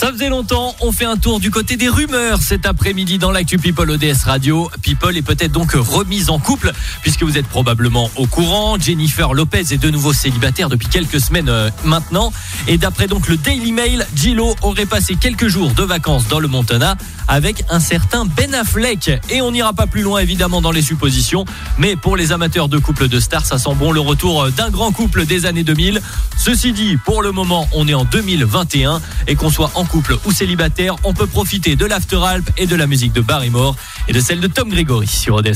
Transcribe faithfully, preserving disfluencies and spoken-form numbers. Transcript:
Ça faisait longtemps, on fait un tour du côté des rumeurs cet après-midi dans l'actu People O D S Radio. People est peut-être donc remise en couple puisque vous êtes probablement au courant. Jennifer Lopez est de nouveau célibataire depuis quelques semaines euh, maintenant. Et d'après donc le Daily Mail, J-Lo aurait passé quelques jours de vacances dans le Montana avec un certain Ben Affleck. Et on n'ira pas plus loin évidemment dans les suppositions, mais pour les amateurs de couples de stars, ça sent bon le retour d'un grand couple des années deux mille. Ceci dit, pour le moment, on est en deux mille vingt et un et qu'on soit en couple ou célibataire, on peut profiter de l'After Alp et de la musique de Barrymore et de celle de Tom Gregory sur O D S.